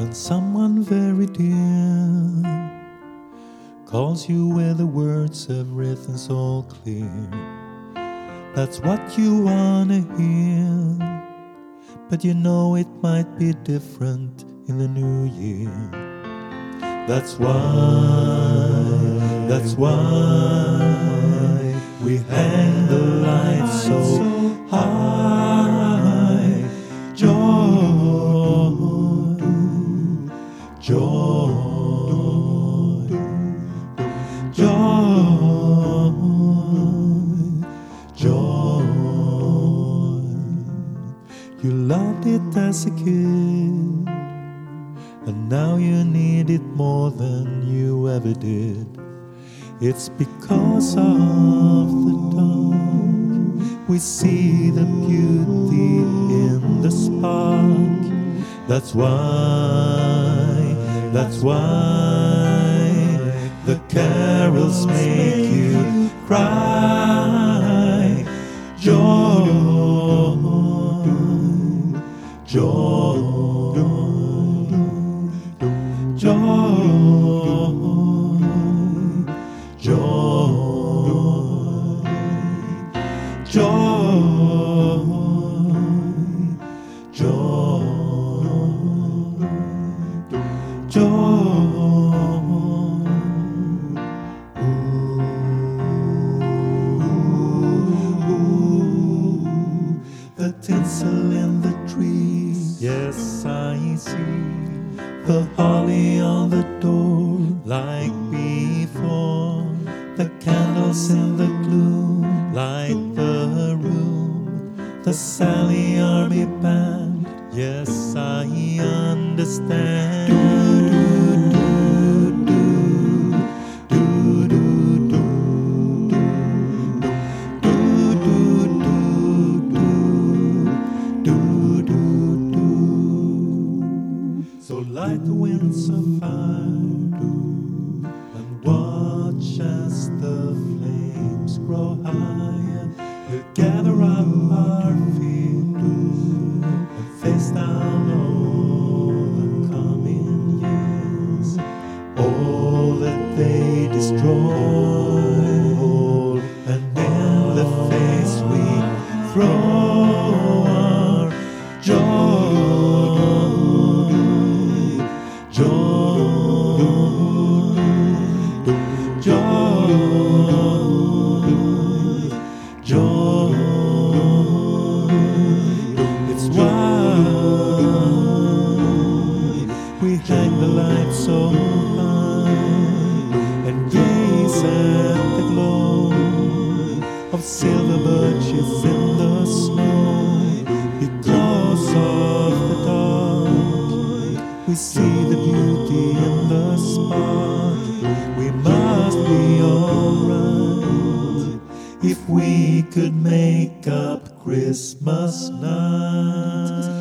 When someone very dear calls you with the words everything's all clear, that's what you wanna hear. But you know it might be different in the new year. That's why we hang the lights so high. Joy, joy, joy, joy. You loved it as a kid, and now you need it more than you ever did. It's because of the dark we see the beauty in the spark. That's why the carols make you cry. Joy, joy, joy, joy, joy, joy. The tinsel in the trees, yes, I see. The holly on the door, like before. The candles in the gloom, light the room. The Sally Army band, yes, I understand. So light the winds of fire and watch as the flames grow higher. We'll gather up our feet and face down all the coming years, all that they destroy, and in the face we throw our joy. It's why we hang the lights so high and gaze at the glow of silver birches in the snow. Because of the dark, we see the beauty in the spark. We must be alright if we could make up Christmas night.